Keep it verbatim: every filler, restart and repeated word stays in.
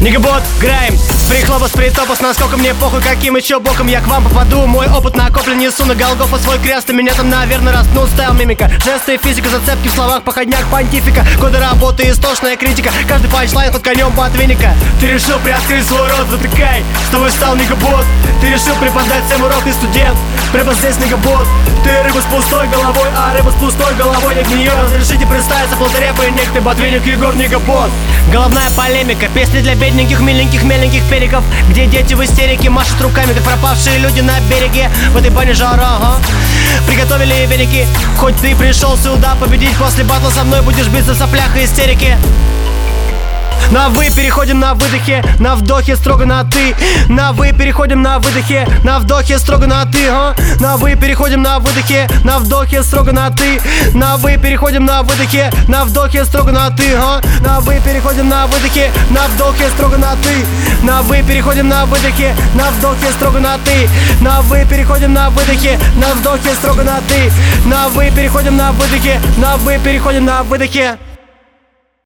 Нигабот, грайм, прихлопус, притопус, насколько мне похуй, каким еще боком я к вам попаду. Мой опыт накоплен, несу на Голгофу свой крест, и меня там, наверное, распнул. Стайл, мимика, жесты, физика, зацепки в словах, походняк, понтифика. Годы работы, истошная критика, каждый панчлайн под конем под виника. Ты решил приоткрыть свой рот, затыкай, с тобой стал Нигабот. Ты решил преподать всем урок, ты студент, прямо здесь Нигабот. Ты рыба с пустой головой, а рыба с пустой головой не гниет. Разрешите представиться, полторепый некто ботвинник Егор Нигабот. Головная полемика, песни для бедненьких, миленьких, меленьких периков, где дети в истерике машут руками, как пропавшие люди на береге. В этой бане жара, ага. Приготовили веники, хоть ты пришел сюда победить, после батла со мной будешь биться в соплях и истерике. На вы переходим на выдохе, на вдохе строго на ты. На вы переходим на выдохе, на вдохе строго на ты, а? На вы переходим на выдохе, на вдохе строго на ты. На вы переходим на выдохе, на вдохе строго на ты, а? На вы переходим на выдохе, на вдохе строго на ты. На вы переходим на выдохе, на вдохе строго на ты. На вы переходим на выдохе, на вдохе строго на ты. На вы переходим на выдохе, на вы переходим на выдохе.